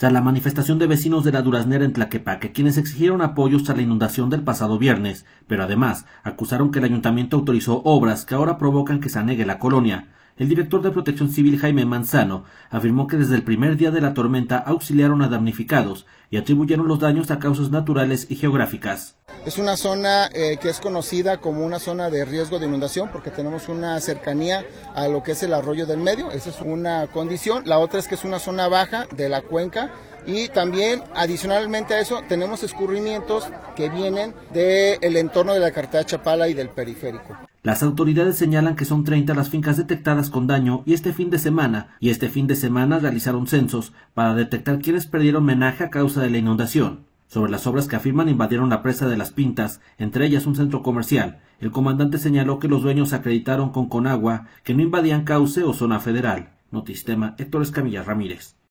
tras la manifestación de vecinos de la Duraznera en Tlaquepaque, quienes exigieron apoyos tras la inundación del pasado viernes, pero además acusaron que el ayuntamiento autorizó obras que ahora provocan que se anegue la colonia. El director de Protección Civil, Jaime Manzano, afirmó que desde el primer día de la tormenta auxiliaron a damnificados y atribuyeron los daños a causas naturales y geográficas. Es una zona que es conocida como una zona de riesgo de inundación porque tenemos una cercanía a lo que es el arroyo del medio, esa es una condición. La otra es que es una zona baja de la cuenca y también adicionalmente a eso tenemos escurrimientos que vienen del entorno de la carretera Chapala y del periférico. Las autoridades señalan que son 30 las fincas detectadas con daño y este fin de semana realizaron censos para detectar quienes perdieron menaje a causa de la inundación. Sobre las obras que afirman invadieron la presa de Las Pintas, entre ellas un centro comercial, el comandante señaló que los dueños acreditaron con Conagua que no invadían cauce o zona federal. Notistema, Héctor Escamilla Ramírez.